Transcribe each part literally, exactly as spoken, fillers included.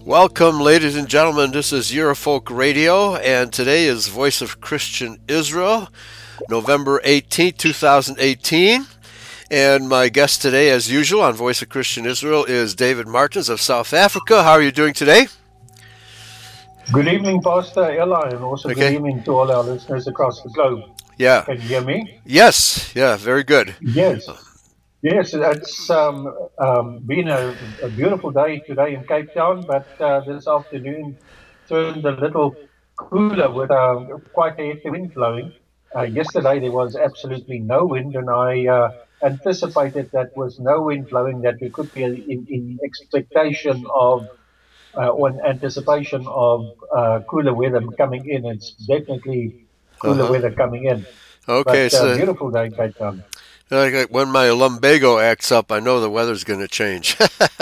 Welcome, ladies and gentlemen. This is Eurofolk Radio, and today is Voice of Christian Israel, November eighteenth, twenty eighteen. And my guest today, as usual, on Voice of Christian Israel is David Martins of South Africa. How are you doing today? Good evening, Pastor Ella, and also Okay. good evening to all our listeners across the globe. Yeah. Can you hear me? Yes. Yeah, very good. Yes. Yes, it's um, um, been a, a beautiful day today in Cape Town, but uh, this afternoon turned a little cooler with uh, quite a heavy wind blowing. Uh, yesterday there was absolutely no wind, and I uh, anticipated that with no wind blowing that we could be in, in expectation of uh, or in anticipation of uh, cooler weather coming in. It's definitely cooler Uh-huh. weather coming in. Okay, But uh, so beautiful day in Cape Town. like when my lumbago acts up, I know the weather's going to change.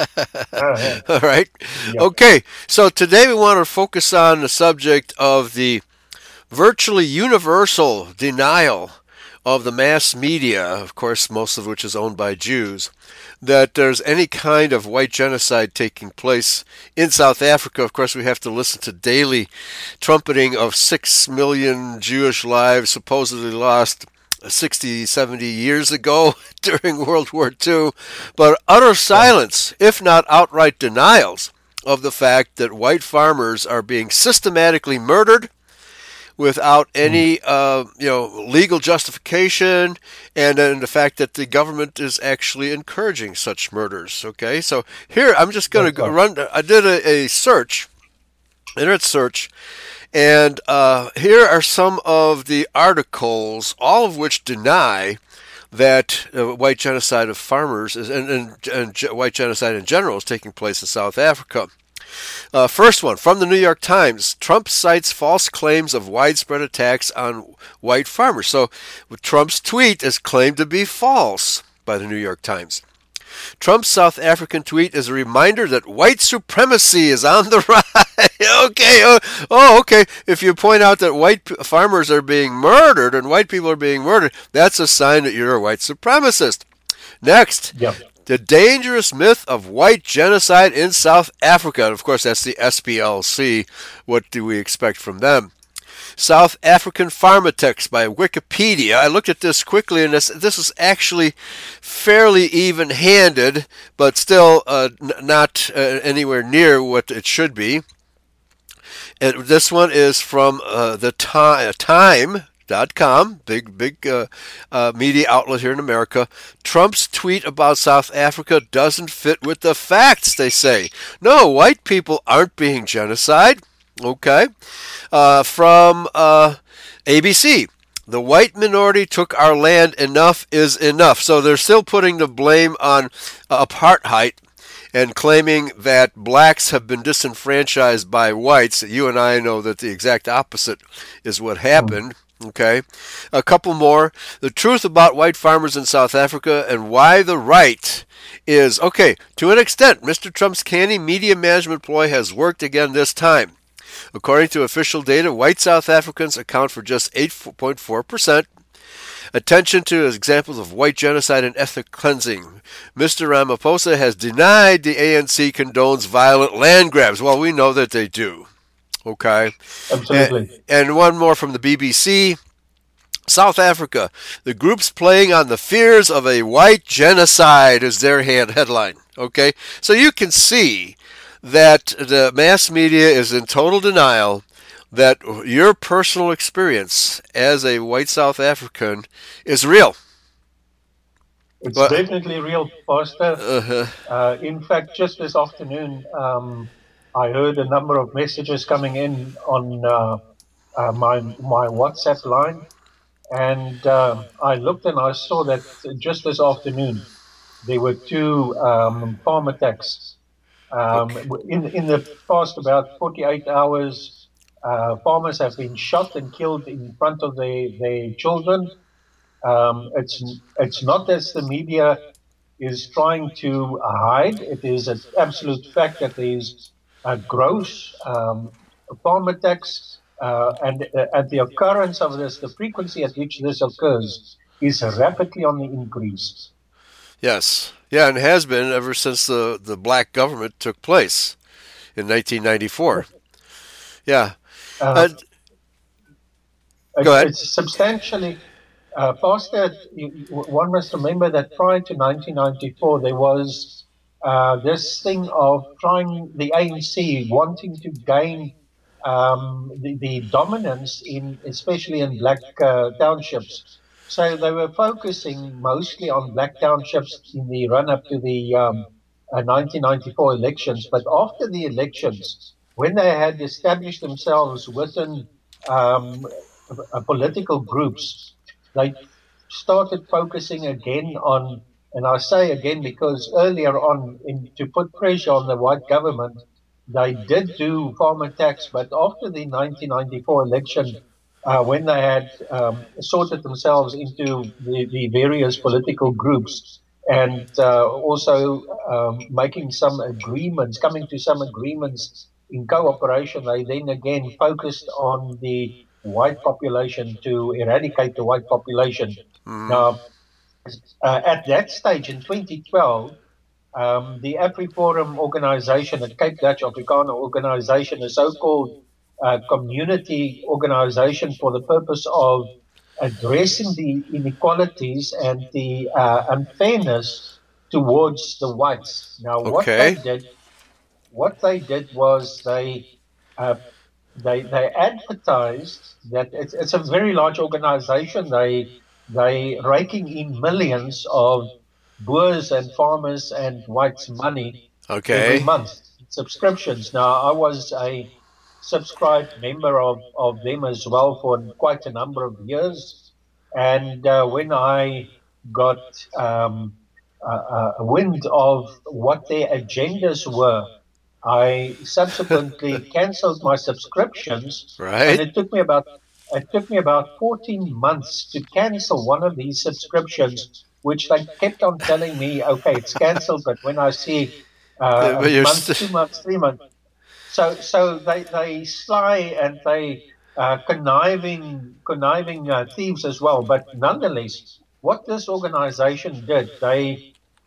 Ah, yeah. All right. Yeah. Okay, so today we want to focus on the subject of the virtually universal denial of the mass media, of course, most of which is owned by Jews, that there's any kind of white genocide taking place in South Africa. Of course, we have to listen to daily trumpeting of six million Jewish lives supposedly lost sixty, seventy years ago during World War Two, but utter silence, if not outright denials, of the fact that white farmers are being systematically murdered without any uh, you know, legal justification, and then the fact that the government is actually encouraging such murders. Okay, so here I'm just going to go run. I did a, a search, internet search, and uh, here are some of the articles, all of which deny that uh, white genocide of farmers is, and, and, and white genocide in general is taking place in South Africa. Uh, first one, from the New York Times. Trump cites false claims of widespread attacks on white farmers. So Trump's tweet is claimed to be false by the New York Times. Trump's South African tweet is a reminder that white supremacy is on the rise. okay, oh, oh, okay. If you point out that white farmers are being murdered and white people are being murdered, that's a sign that you're a white supremacist. Next. Yep. The dangerous myth of white genocide in South Africa. And of course, that's the S P L C. What do we expect from them? South African Pharmatext by Wikipedia. I looked at this quickly, and this, this is actually fairly even-handed, but still uh, n- not uh, anywhere near what it should be. And this one is from uh, the time, time Dot com, big big uh, uh, media outlet here in America. Trump's tweet about South Africa doesn't fit with the facts, they say. No, white people aren't being genocide. Okay. Uh, from uh, A B C. The white minority took our land. Enough is enough. So they're still putting the blame on uh, apartheid and claiming that blacks have been disenfranchised by whites. You and I know that the exact opposite is what happened. Okay, a couple more. The truth about white farmers in South Africa and why the right is, okay, to an extent, Mister Trump's canny media management ploy has worked again this time. According to official data, white South Africans account for just eight point four percent. Attention to examples of white genocide and ethnic cleansing. Mister Ramaphosa has denied the A N C condones violent land grabs. Well, we know that they do. Okay. Absolutely. And, and one more from the B B C. South Africa. The group's playing on the fears of a white genocide is their head headline. Okay. So you can see that the mass media is in total denial that your personal experience as a white South African is real. It's But, definitely real, Pastor. uh-huh. Uh, in fact, just this afternoon, um, I heard a number of messages coming in on uh, uh, my my WhatsApp line, and uh, I looked and I saw that just this afternoon there were two um, farm attacks. Um, in in the past about forty-eight hours, uh, farmers have been shot and killed in front of their their children. Um, it's it's not as the media is trying to hide. It is an absolute fact that there is a gross um, farm attacks, uh, and uh, and the occurrence of this, the frequency at which this occurs, is rapidly on the increase. Yes. Yeah, and has been ever since the, the black government took place in nineteen ninety-four. Yeah. Uh, Uh, go it's, ahead. it's substantially uh, past that. You, you- one must remember that prior to nineteen ninety-four, there was uh, this thing of trying the A N C wanting to gain um, the, the dominance in, especially in black uh, townships. So they were focusing mostly on black townships in the run up to the um, uh, nineteen ninety-four elections. But after the elections, when they had established themselves within um, uh, political groups, they started focusing again on, and I say again because earlier on, in, to put pressure on the white government, they did do farmer tax, but after the nineteen ninety-four election, uh, when they had um, sorted themselves into the, the various political groups and uh, also um, making some agreements, coming to some agreements in cooperation, they then again focused on the white population to eradicate the white population. Mm, Now, uh, at that stage in twenty twelve, um, the AfriForum organization, a Cape Dutch Afrikaner organization, a so-called uh, community organization for the purpose of addressing the inequalities and the uh, unfairness towards the whites. Now, what they okay. did, what they did was they uh, they they advertised that it's it's a very large organization. They they raking in millions of Boers and farmers and whites money every Okay. month in subscriptions. Now I was a subscribed member of, of them as well for quite a number of years. And uh, when I got um, a, a wind of what their agendas were, I subsequently cancelled my subscriptions, and Right. it took me about it took me about fourteen months to cancel one of these subscriptions, which they kept on telling me, okay, it's cancelled, but when I see uh, Uh, a But you're month, st- two months, three months, so so they they sly and they uh, conniving conniving uh, thieves as well. But nonetheless, what this organization did, they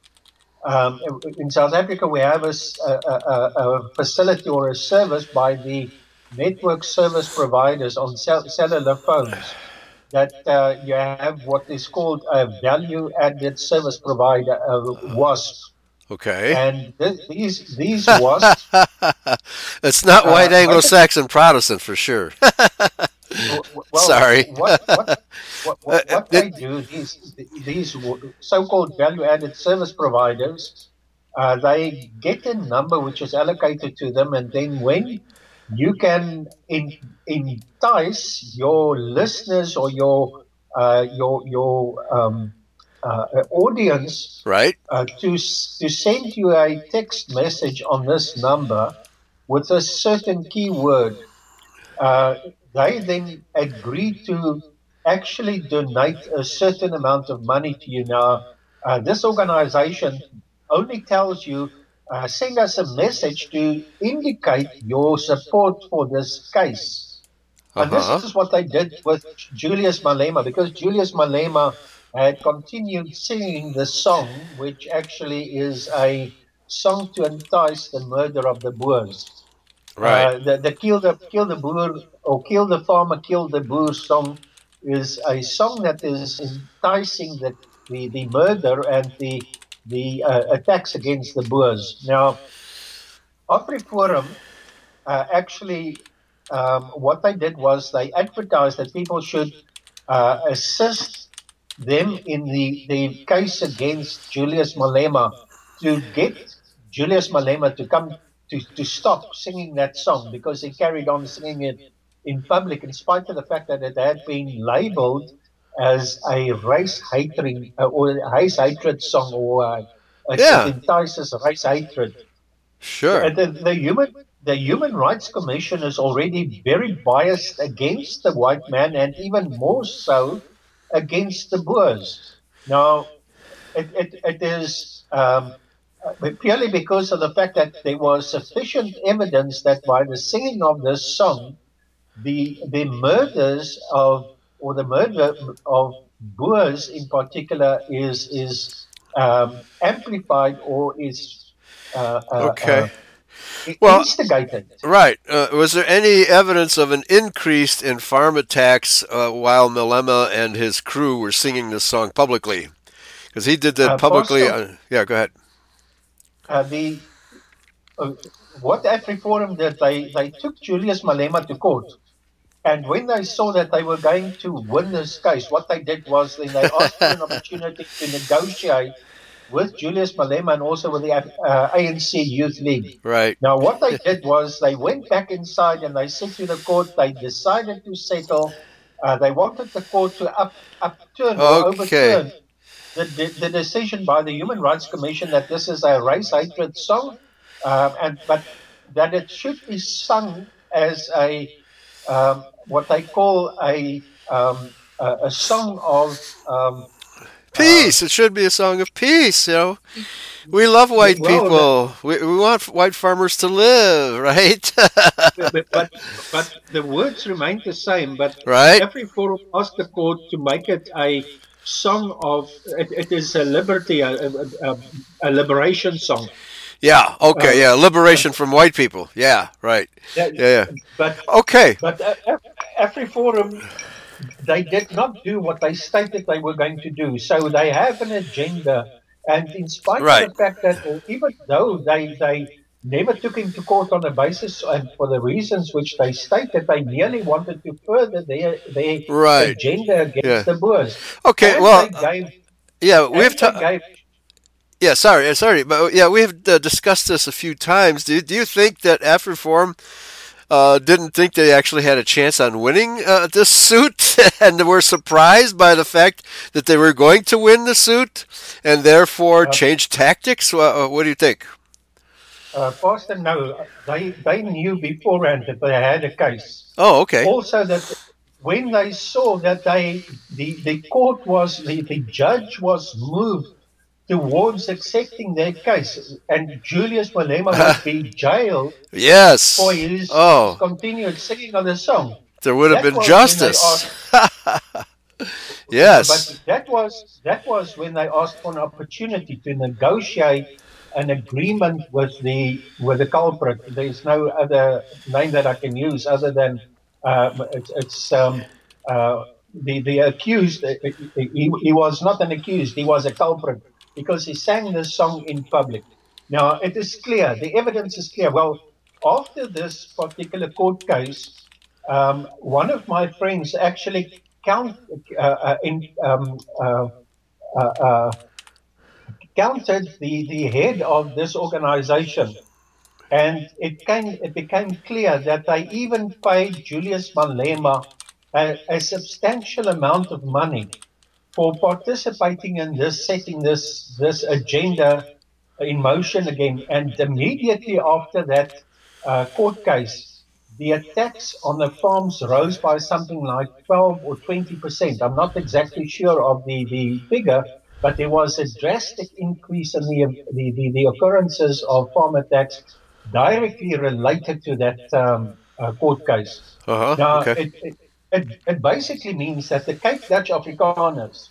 um, in South Africa, we have a a, a, a facility or a service by the network service providers on cell, cellular phones that uh, you have what is called a value added service provider, a WASP. okay. And th- these, these WASPs, It's not uh, white basic, Anglo-Saxon Protestant for sure. well, Sorry. what, what, what, Uh, what, what it, they do, these, these so called value added service providers, Uh, they get a number which is allocated to them, and then when you can in, entice your listeners or your uh, your your um, uh, audience right. uh, to to send you a text message on this number with a certain keyword, uh, they then agree to actually donate a certain amount of money to you. Now, uh, this organization only tells you uh, send us a message to indicate your support for this case. Uh And this huh. is what they did with Julius Malema, because Julius Malema had continued singing the song, which actually is a song to entice the murder of the Boers. Right. Uh, the, the kill the kill the boer or kill the farmer, kill the boer song is a song that is enticing the the, the murder and the the uh, attacks against the Boers. Now, AfriForum uh, actually um, what they did was they advertised that people should uh, assist them in the, the case against Julius Malema to get Julius Malema to come to, to stop singing that song because he carried on singing it in public in spite of the fact that it had been labeled as a race hating uh, or a race hatred song or uh, it, it Yeah. entices race hatred. Sure. The, the, the human the Human Rights Commission is already very biased against the white man and even more so against the Boers. Now, it, it, it is um, uh, purely because of the fact that there was sufficient evidence that by the singing of this song, the the murders of or the murder of Boers in particular is is um, amplified or is uh, uh, uh, Okay. Well, instigated. right. Uh, was there any evidence of an increase in farm attacks uh, while Malema and his crew were singing this song publicly? Because he did that Uh, publicly. Pastor, Uh, yeah, go ahead. uh, the uh, what AfriForum did, they, they took Julius Malema to court. And when they saw that they were going to win this case, what they did was then they asked for an opportunity to negotiate with Julius Malema and also with the uh, A N C Youth League. Right. Now, what they did was they went back inside and they said to the court they decided to settle. Uh, they wanted the court to up, upturn or Okay. overturn the, the, the decision by the Human Rights Commission that this is a race hatred song, um, and but that it should be sung as a um, what they call a um, a, a song of um, uh, Peace. It should be a song of peace, you know. We love white well, people. We, we want white farmers to live, right? but, but but the words remain the same. But Right? AfriForum asked the court to make it a song of it, it is a liberty, a, a, a, a liberation song. Yeah. Okay. Um, Yeah. Liberation from white people. Yeah. Right. yeah, Yeah. Yeah. but Okay. but uh, AfriForum, they did not do what they stated they were going to do. So they have an agenda, and in spite Right. of the fact that uh, even though they they never took him to court on the basis and for the reasons which they stated, they merely wanted to further their their Right. agenda against Yeah. the Boers. Okay. And Well. they gave, Yeah. We've and they ta- gave Yeah. Sorry. uh, Sorry. But yeah, we've uh, discussed this a few times. Do Do you think that AfriForum uh, didn't think they actually had a chance on winning uh, this suit, and were surprised by the fact that they were going to win the suit, and therefore uh, changed tactics? Uh, what do you think? uh, Pastor, no, they, they knew beforehand that they had a case. Oh, okay. Also, that when they saw that they the, the court was the, the judge was moved towards accepting their case, and Julius Malema would be jailed Yes. for his, Oh, his continued singing of the song. there would have That been was when they justice. asked, Yes. but that was that was when they asked for an opportunity to negotiate an agreement with the with the culprit. There's no other name that I can use other than uh, it's, it's um, uh, the the accused. uh, He, he was not an accused. He was a culprit because he sang this song in public. Now it is clear. The evidence is clear. Well, after this particular court case, um, one of my friends actually count uh, uh, in um, uh, uh, uh, counted the, the head of this organization, and it came it became clear that they even paid Julius Malema a, a substantial amount of money for participating in this, setting this this agenda in motion again. And immediately after that uh, court case, the attacks on the farms rose by something like twelve or twenty percent. I'm not exactly sure of the, the figure, but there was a drastic increase in the, the, the, the occurrences of farm attacks directly related to that um, uh, court case. Uh huh. Now, Okay. it, it, it, it basically means that the Cape Dutch Afrikaners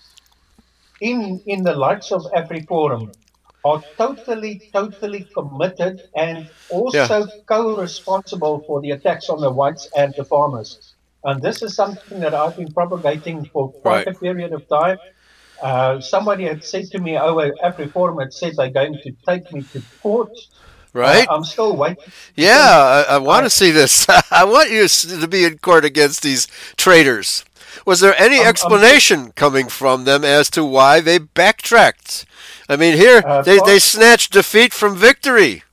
in, in the likes of AfriForum are totally, totally committed and Yeah. also co-responsible for the attacks on the whites and the farmers. And this is something that I've been propagating for quite Right. a period of time. Uh, somebody had said to me, oh, AfriForum had said they're going to take me to court. Uh, Right. I'm still waiting. Yeah. I, I want I, to see this. I want you s- to be in court against these traitors. Was there any I'm, I'm explanation coming from them as to why they backtracked? I mean, here uh, they, they Pas- snatched defeat from victory.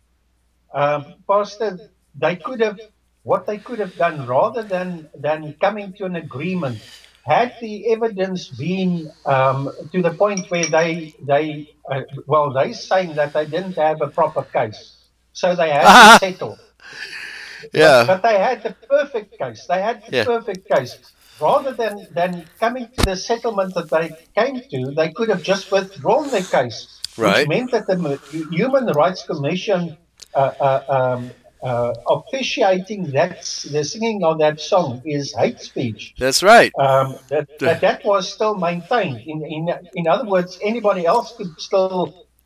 um, Pastor, they could have, what they could have done rather than, than coming to an agreement, had the evidence been um, to the point where they, they uh, well, they saying that they didn't have a proper case, so they had to settle. But, Yeah. but they had the perfect case. They had the Yeah. perfect case. Rather than, than coming to the settlement that they came to, they could have just withdrawn their case, which Right. meant that the Mu- Human Rights Commission uh, uh, um, uh, officiating that s- the singing of that song is hate speech. That's right. Um, that, that that was still maintained. In in in other words, anybody else could still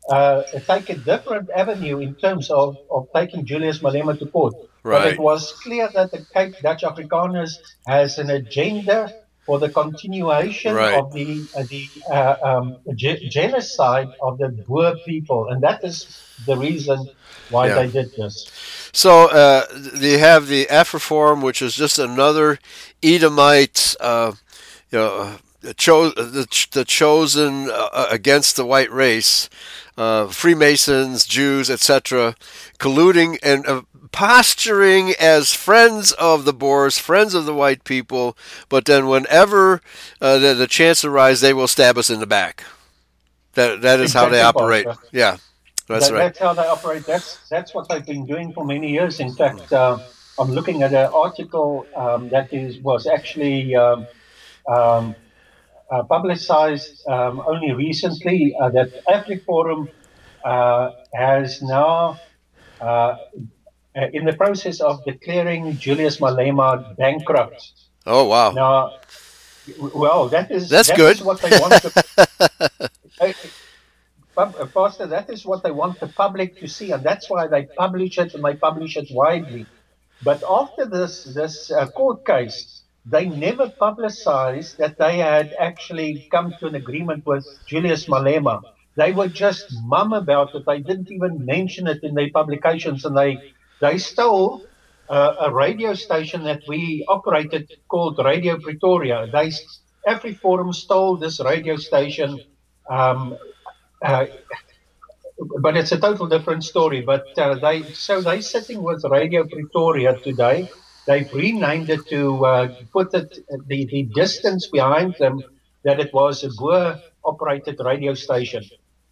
uh, take a different avenue in terms of, of taking Julius Malema to court. But it Right. was clear that the Cape Dutch Afrikaners has an agenda for the continuation Right. of the uh, the uh, um, ge- genocide of the Boer people, and that is the reason why Yeah. they did this. So uh, you have the Afroforum, which is just another Edomite, uh, you know, cho- the, the chosen uh, against the white race, uh, Freemasons, Jews, et cetera, colluding and uh, posturing as friends of the Boers, friends of the white people. But then, whenever uh, the, the chance arises, they will stab us in the back. That that is how they Exactly, operate. Pastor. Yeah, that's That, right. that's how they operate. That's that's what they've been doing for many years. In fact, uh, I'm looking at an article um, that is was actually um, um, uh, publicized um, only recently uh, that AfriForum uh, has now uh, in the process of declaring Julius Malema bankrupt. Oh wow, Now, well, that is that's that is good. what they want to. uh, Pastor, that is what they want the public to see, and that's why they publish it and they publish it widely. But after this this uh, court case, they never publicized that they had actually come to an agreement with Julius Malema. They would just mum about it. They didn't even mention it in their publications, and they they stole uh, a radio station that we operated called Radio Pretoria. They AfriForum stole this radio station. Um, uh, but it's a total different story. But uh, they so they sitting with Radio Pretoria today. They've renamed it to uh, put it the, the distance behind them that it was a Boer operated radio station.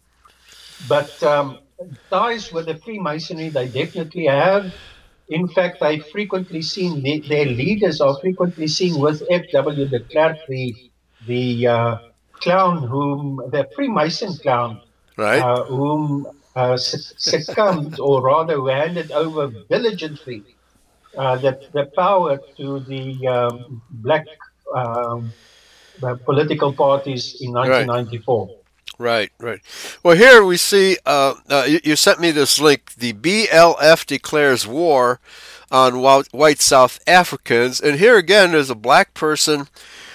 But um, ties with the Freemasonry, they definitely have. In fact, I frequently seen the, their leaders are frequently seen with F W de Klerk, the the uh, clown whom the Freemason clown Right. uh, whom uh, succumbed, or rather who handed over diligently uh, the, the power to the um, black um, uh, political parties in Right. nineteen ninety-four. Right, right. Well, here we see, uh, uh, you, you sent me this link. The B L F declares war on white South Africans. And here again, there's a black person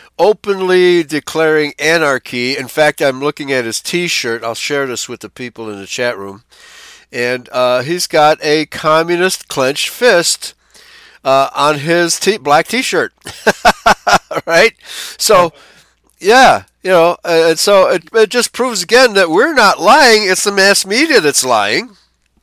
openly declaring anarchy. In fact, I'm looking at his T-shirt. I'll share this with the people in the chat room. And uh, he's got a communist clenched fist uh, on his t- black T-shirt. Right? So, yeah, you know, uh, and so it, it just proves again that we're not lying. It's the mass media that's lying.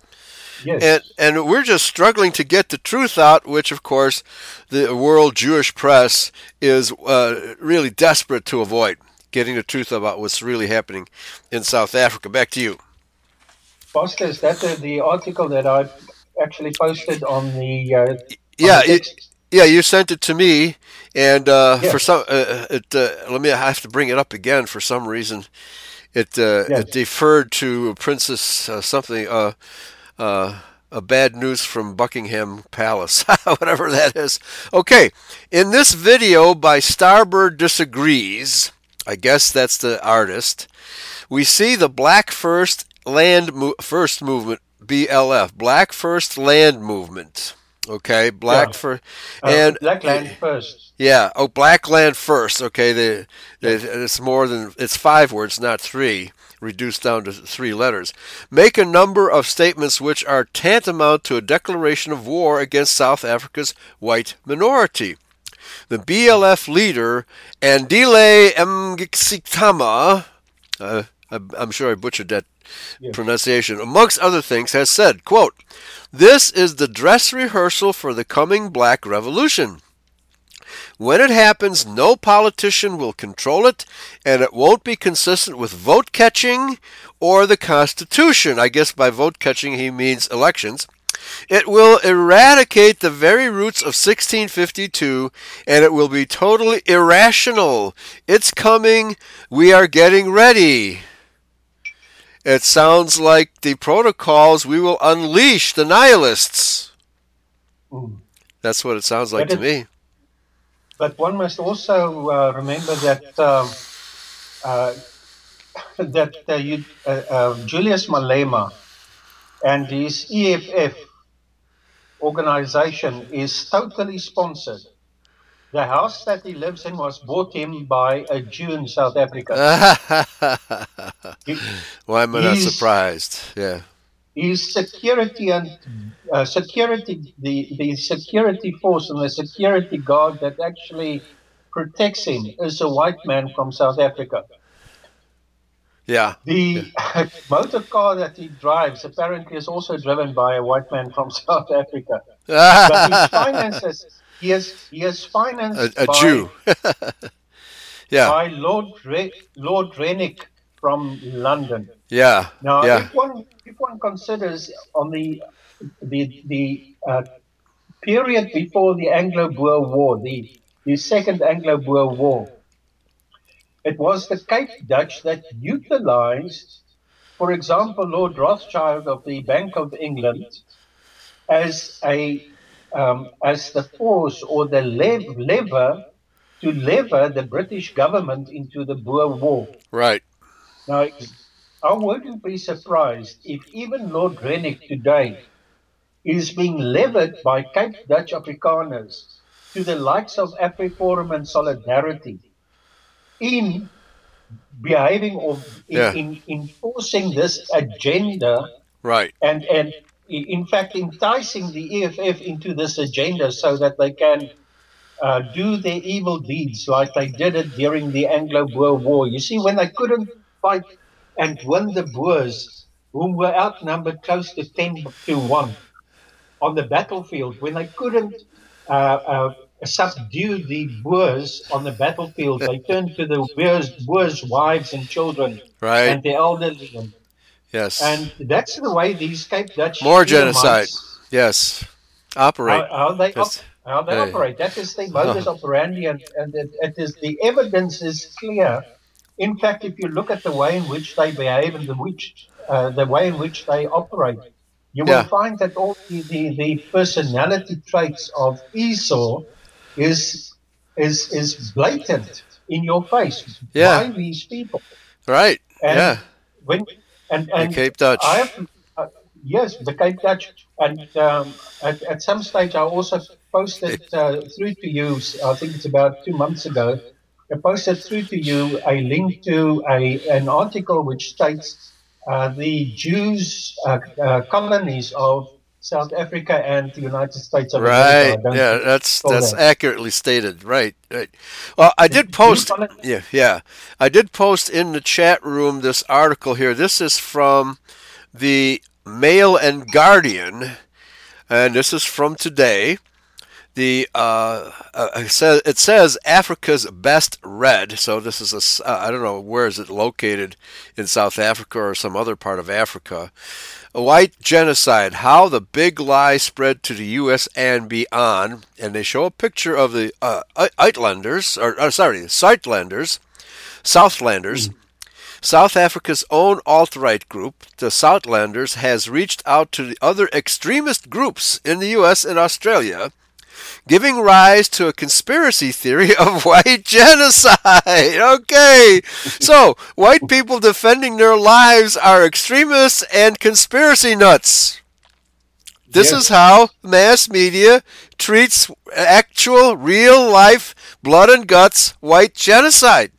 And, Yes. and we're just struggling to get the truth out, which, of course, the world Jewish press is uh, really desperate to avoid getting the truth about what's really happening in South Africa. Back to you. Pastor, is that the, the article that I actually posted on the uh, on Yeah, the it, text? yeah, you sent it to me, and uh, for Yes. some, uh, it uh, let me. I have to bring it up again for some reason. It uh, it Yes. deferred to Princess uh, something. Uh, uh, a bad news from Buckingham Palace, whatever that is. Okay, in this video by Starbird Disagrees, I guess that's the artist, we see the Black First Land Mo- First Movement, B L F, Black First Land Movement. Okay, Black Yeah. for Uh, and Black Land First. yeah, oh, Black Land First. Okay, the, Yes. the, it's more than it's five words, not three, reduced down to three letters. Make a number of statements which are tantamount to a declaration of war against South Africa's white minority. The B L F leader, Andile Mngxitama, uh, I'm sure I butchered that Yes. pronunciation, amongst other things, has said, quote, "This is the dress rehearsal for the coming black revolution. When it happens, no politician will control it, and it won't be consistent with vote catching or the Constitution." I guess by vote catching he means elections. "It will eradicate the very roots of sixteen fifty-two, and it will be totally irrational. It's coming. We are getting ready." It sounds like the protocols we will unleash the nihilists. Mm. That's what it sounds like But to it, me. but one must also uh, remember that um, uh, that uh, you, uh, uh, Julius Malema and his E F F organization is totally sponsored. The house that he lives in was bought him by a Jew in South Africa. He, Why am I not his surprised? Yeah. his security and uh, security, the, the security force and the security guard that actually protects him is a white man from South Africa. Yeah. Yeah. The motor car that he drives apparently is also driven by a white man from South Africa. But his finances, he is he is a, financed a by Jew. Yeah. by Lord Re, Lord Rennick from London. Yeah. Now, Yeah. if one if one considers on the the the uh, period before the Anglo-Boer War, the the Second Anglo-Boer War, it was the Cape Dutch that utilized, for example, Lord Rothschild of the Bank of England as a um, as the force or the lev- lever to lever the British government into the Boer War. Right. Now, I wouldn't be surprised if even Lord Rennick today is being levered by Cape Dutch Afrikaners to the likes of AfriForum and Solidarity in behaving or in, Yeah. in enforcing this agenda Right. and, and in fact enticing the E F F into this agenda so that they can uh, do their evil deeds like they did it during the Anglo-Boer War. You see, when they couldn't fight and win the Boers, whom were outnumbered close to ten to one on the battlefield, when they couldn't uh, uh, subdue the Boers on the battlefield, they turned to the Boers, Boers' wives and children Right. and the elderly. Yes. And that's the way these Cape Dutch More genocide. Edomites, Yes. Operate. how, how they op- That's, how they hey. operate. That is the modus operandi, and, and it, it is the evidence is clear. In fact, if you look at the way in which they behave and the which uh, the way in which they operate, you will Yeah. find that all the, the, the personality traits of Esau is is is blatant in your face Yeah. by these people. Right. And Yeah. when and The and Cape I Dutch. have uh, yes, the Cape Dutch, and um, at at some stage I also posted uh, through to you. I think it's about two months ago. I posted through to you a link to a an article which states uh, the Jews uh, uh, colonies of South Africa and the United States of America. I Right. don't Yeah, know if that's you saw that's that. accurately stated. Right. Right. Well, I The did Jew post. colony. Yeah. Yeah. I did post in the chat room this article here. This is from the Mail and Guardian, and this is from today. The uh, uh, it says it says Africa's best read. So this is a uh, I don't know where is it located in South Africa or some other part of Africa. A white genocide: how the big lie spread to the U S and beyond. And they show a picture of the uh, Uitlanders, or, or sorry, Zuidlanders, Southlanders. Mm. South Africa's own alt-right group, the Southlanders, has reached out to the other extremist groups in the U S and Australia, giving rise to a conspiracy theory of white genocide. Okay, so white people defending their lives are extremists and conspiracy nuts. This is Yes. how mass media treats actual, real life, blood and guts white genocide.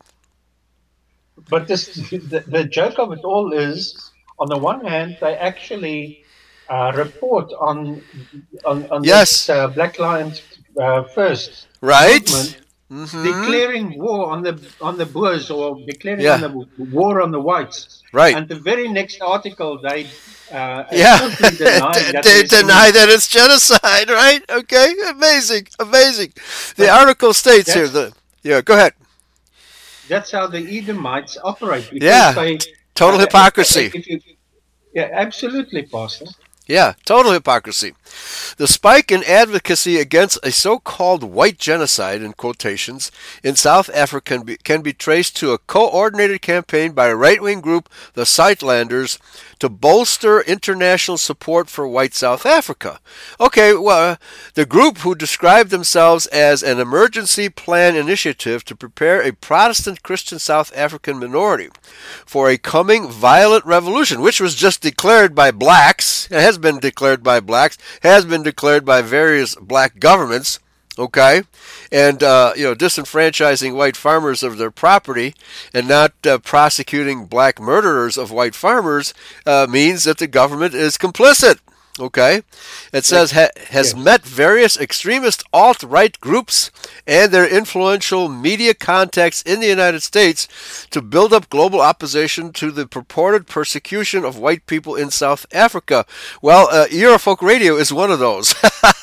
But this, the, the joke of it all is, on the one hand, they actually uh, report on on, on this Yes, uh, Black Lions uh, First right? movement Mm-hmm. declaring war on the on the Boers or declaring on Yeah, the war on the whites, right. and the very next article they uh, Yeah, totally denying that they there's deny any. that it's genocide, right? Okay, amazing, amazing. The But article states here that's the yeah. Go ahead. that's how the Edomites operate because Yeah, they, total uh, hypocrisy. if you, yeah, absolutely, Pastor. Yeah, total hypocrisy. The spike in advocacy against a so-called white genocide, in quotations, in South Africa can be, can be traced to a coordinated campaign by a right-wing group, the Sightlanders, to bolster international support for white South Africa. Okay, well, the group, who described themselves as an emergency plan initiative to prepare a Protestant Christian South African minority for a coming violent revolution, which was just declared by blacks, has been declared by blacks, has been declared by various black governments, okay, and uh, you know, disenfranchising white farmers of their property and not uh, prosecuting black murderers of white farmers uh, means that the government is complicit. Okay, it says ha- has Yes. met various extremist alt-right groups and their influential media contacts in the United States to build up global opposition to the purported persecution of white people in South Africa. Well, uh, Eurofolk Radio is one of those,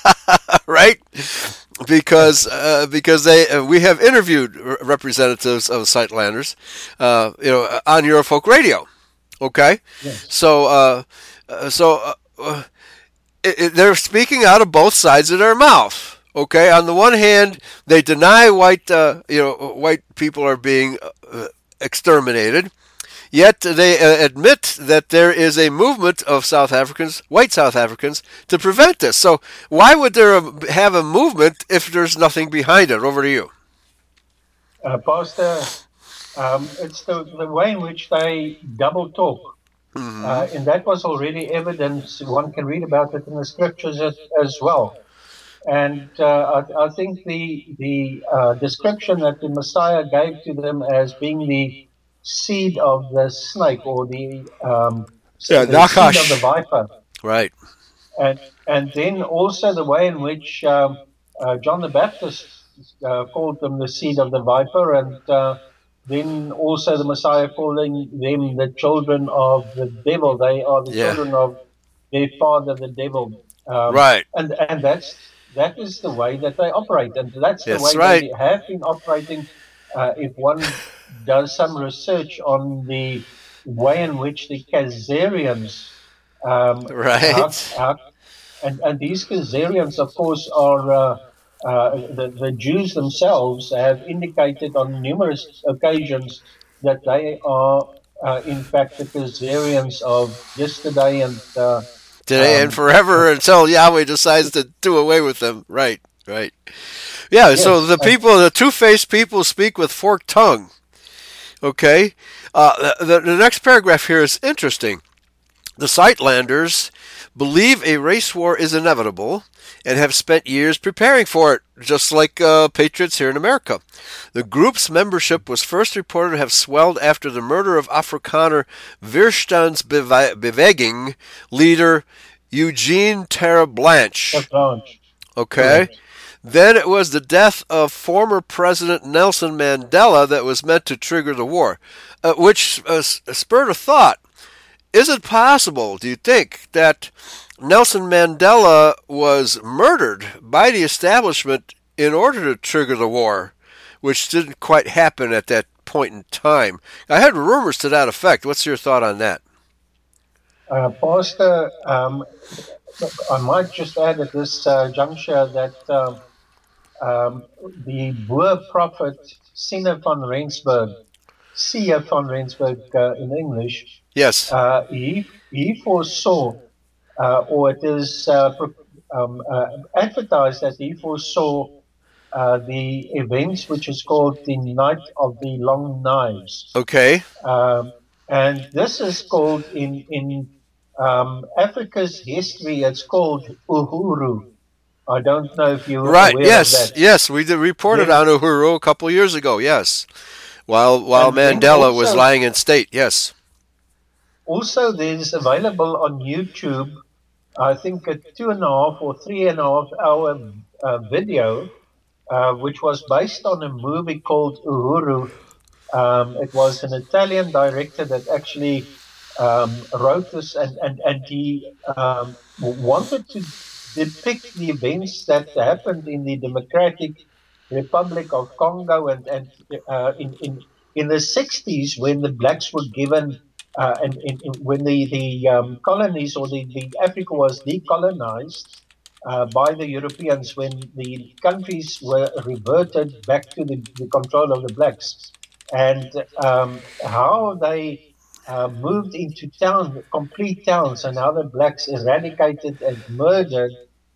right? Because uh, because they uh, we have interviewed r- representatives of Sightlanders, uh, you know, on Eurofolk Radio. Okay, Yes. so uh, uh, so. Uh, uh, it, it, they're speaking out of both sides of their mouth. Okay, on the one hand, they deny white, uh, you know, white people are being uh, exterminated, yet they uh, admit that there is a movement of South Africans, white South Africans, to prevent this. So why would there have a movement if there's nothing behind it? Over to you. Uh, Pastor, um, it's the, the way in which they double talk. Mm-hmm. Uh, and that was already evidence. One can read about it in the scriptures as, as well. And uh, I, I think the the uh, description that the Messiah gave to them as being the seed of the snake, or the um, Yeah, the seed of the Nakash. viper, Right. and and then also the way in which um, uh, John the Baptist uh, called them the seed of the viper, and uh, then also the Messiah calling them the children of the devil. They are the Yeah. children of their father, the devil. Um, Right. and and that's that is the way that they operate, and that's the That's way right. they have been operating. Uh, if one does some research on the way in which the Khazarians, um, how, Right. how, and, and these Khazarians, of course, are uh, uh, the, the Jews themselves have indicated on numerous occasions that they are, uh, in fact, the Khazarians of yesterday and uh, Today and um, forever until Yahweh decides to do away with them. Right. Right. Yeah. So yes, the and people, the two-faced people, speak with forked tongue. Okay. Uh, the, the next paragraph here is interesting. The Sightlanders believe a race war is inevitable and have spent years preparing for it, just like uh, patriots here in America. The group's membership was first reported to have swelled after the murder of Afrikaner Weerstandsbeweging leader Eugene Terre Blanche. Blanche, Okay? correct. Then it was the death of former President Nelson Mandela that was meant to trigger the war, uh, which uh, spurred a thought. Is it possible, do you think, that Nelson Mandela was murdered by the establishment in order to trigger the war, which didn't quite happen at that point in time? I heard rumors to that effect. What's your thought on that? Uh, Pastor, um, I might just add at this uh, juncture that um, um, the Boer prophet Sina van Rensburg, Sia van Rensburg uh, in English, Yes. uh, he, he foresaw, uh, or it is uh, um, uh, advertised that he foresaw uh, the events which is called the Night of the Long Knives. Okay. Um, and this is called in, in um, Africa's history, it's called Uhuru. I don't know if you're Right. aware of Yes. that. Yes. We did reported Then, on Uhuru a couple years ago. Yes. While while and then Mandela was also, lying in state. Yes. also there's available on YouTube, I think a two and a half or three and a half hour uh, video, uh, which was based on a movie called Uhuru. Um, it was an Italian director that actually um, wrote this, and, and, and he um, wanted to depict the events that happened in the Democratic Republic of Congo and, and uh, in, in, in the sixties when the blacks were given uh, and, and, and when the the um, colonies or the, the Africa was decolonized uh, by the Europeans, when the countries were reverted back to the, the control of the blacks, and um, how they uh, moved into town, complete towns, and how the blacks eradicated and murdered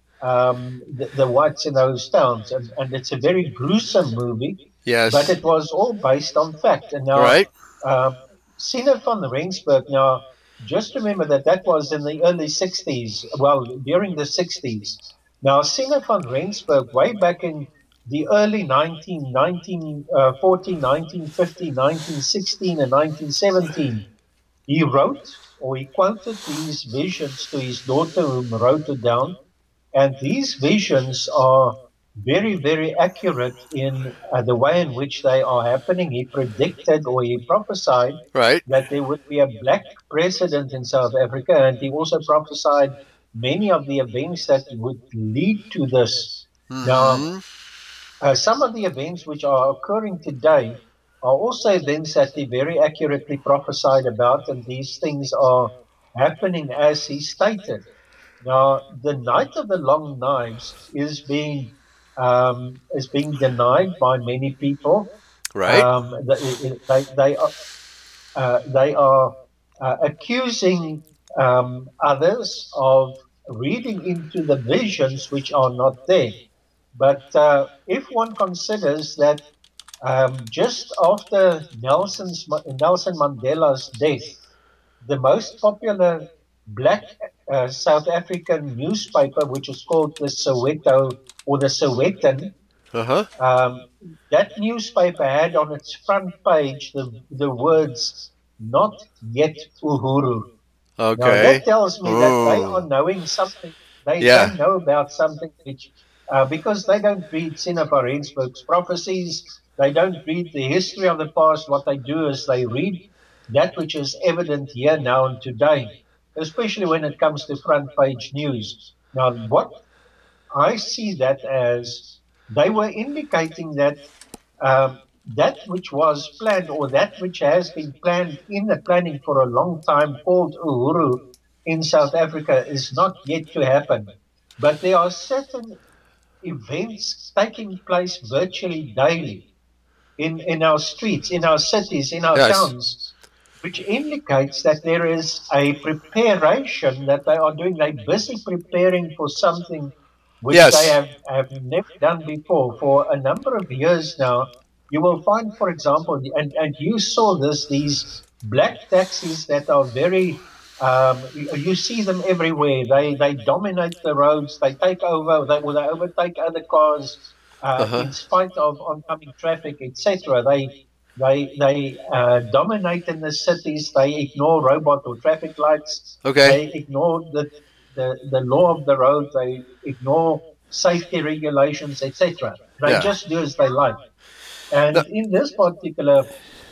um, the, the whites in those towns. And, and it's a very gruesome movie, but Yes. it was all based on fact. And now, Right. uh, Sina van Rensburg, now, just remember that that was in the early sixties, well, during the sixties. Now, Sina van Rensburg, way back in the early nineteen, nineteen forty, nineteen fifty, nineteen sixteen, and nineteen seventeen, he wrote or he quoted these visions to his daughter, who wrote it down, and these visions are very, very accurate in uh, the way in which they are happening. He predicted or he prophesied Right. that there would be a black president in South Africa, and he also prophesied many of the events that would lead to this. Now, Mm-hmm. uh, some of the events which are occurring today are also events that he very accurately prophesied about, and these things are happening as he stated. Now, the Night of the Long Knives is being um, is being denied by many people. Right. Um, they, they, they are uh, they are uh, accusing um, others of reading into the visions which are not there. But uh, if one considers that um, just after Nelson's Nelson Mandela's death, the most popular black uh, South African newspaper, which is called the Soweto or the Sowetan, Uh-huh. um, that newspaper had on its front page the, the words, "Not yet Uhuru." Now Okay. that tells me that they are Oh. knowing something. They they Yeah. know about something which, uh, because they don't read Sina van Rensburg's prophecies, they don't read the history of the past. What they do is they read that which is evident here now and today, especially when it comes to front page news. Now, what I see that as, they were indicating that um, that which was planned, or that which has been planned in the planning for a long time, called Uhuru in South Africa, is not yet to happen. But there are certain events taking place virtually daily in, in our streets, in our cities, in our Yes. towns, which indicates that there is a preparation that they are doing. They're busy preparing for something which they Yes. have, have never done before. For a number of years now, you will find, for example, and, and you saw this, these black taxis that are very, um, you, you see them everywhere. They, they dominate the roads, they take over, they, or they overtake other cars uh, Uh-huh. in spite of oncoming traffic, et cetera. They they they uh, dominate in the cities. They ignore robot or traffic lights. Okay. They ignore the the, the law of the road. They ignore safety regulations, et cetera. They Yeah. just do as they like. No. And in this particular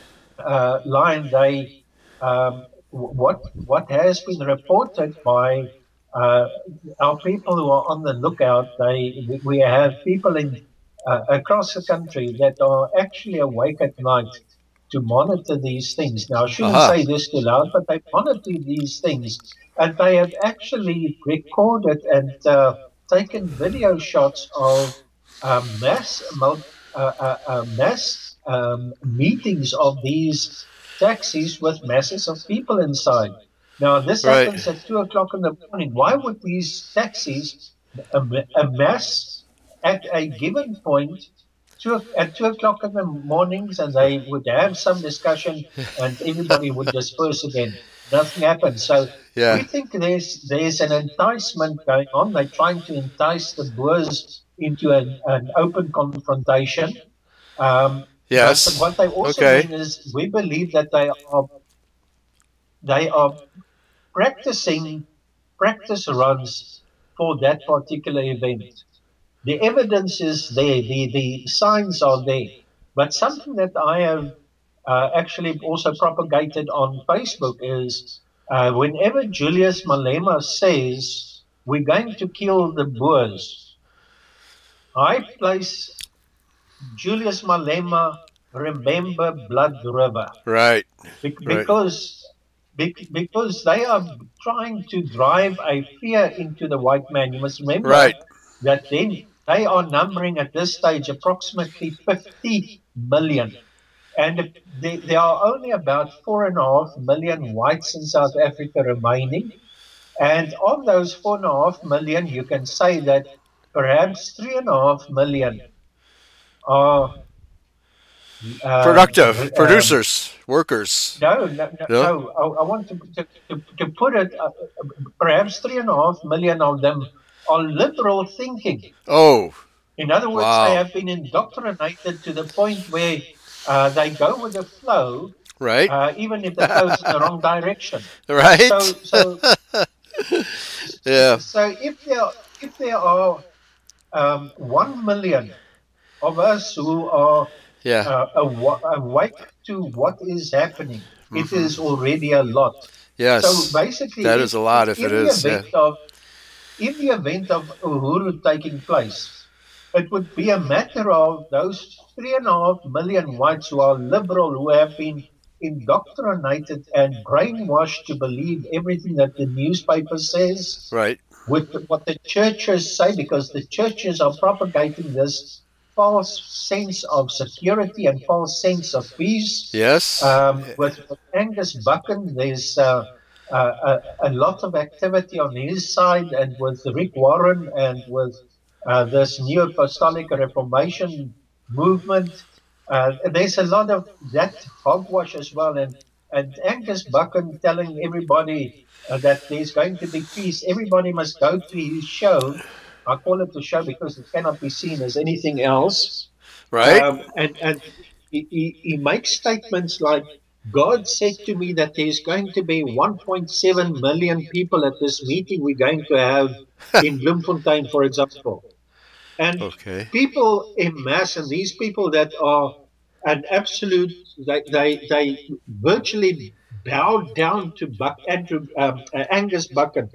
uh, line, they um, what what has been reported by uh, our people who are on the lookout. They we have people in uh, across the country that are actually awake at night to monitor these things. Now, I shouldn't Uh-huh. say this too loud, but they monitor these things, and they have actually recorded and uh, taken video shots of uh, mass mul- uh, uh, uh, mass um, meetings of these taxis with masses of people inside. Now, this Right. happens at two o'clock in the morning. Why would these taxis am- amass at a given point two, at two o'clock in the mornings, and they would have some discussion and everybody would disperse again? Nothing happens. So we Yeah. think there's there's an enticement going on. They're trying to entice the Boers into an, an open confrontation. Um, but Yes. what they're also Okay. doing is, we believe that they are they are practicing practice runs for that particular event. The evidence is there, the, the signs are there. But something that I have uh, actually also propagated on Facebook is, uh, whenever Julius Malema says, "We're going to kill the Boers," I place Julius Malema, "Remember Blood River," Right. Bec- Right. because because they are trying to drive a fear into the white man. You must remember Right. that then they are numbering at this stage approximately fifty million. And there, there are only about four and a half million whites in South Africa remaining. And of those four and a half million, you can say that perhaps three and a half million are um, Productive um, producers, workers. no, no, no. No. no. I, I want to, to, to, to put it, uh, perhaps three and a half million of them are liberal thinking. Oh, In other words, they wow. have been indoctrinated to the point where uh, they go with the flow, Right. uh, even if the flow is in the wrong direction. Right. So, so, Yeah. so if there, if there are um, one million of us who are Yeah. uh, awa- awake to what is happening, it Hmm. is already a lot. So Yes. basically, That if, is a lot if it in the is. Yeah. event of in the event of Uhuru taking place, it would be a matter of those three and a half million whites who are liberal, who have been indoctrinated and brainwashed to believe everything that the newspaper says, Right. with what the churches say, because the churches are propagating this false sense of security and false sense of peace. Yes. Um, with, with Angus Buchan, there's uh, uh, a, a lot of activity on his side, and with Rick Warren and with uh, this new apostolic reformation movement. Uh, there's a lot of that hogwash as well, and and Angus Buchan telling everybody uh, that there's going to be peace. Everybody must go to his show. I call it a show because it cannot be seen as anything else. Right. Um, and and he, he, he makes statements like, God said to me that there's going to be one point seven million people at this meeting we're going to have in Bloemfontein, for example. And Okay. people in mass, and these people that are an absolute, they, they, they virtually bow down to Buck, Andrew, um, uh, Angus Buchan.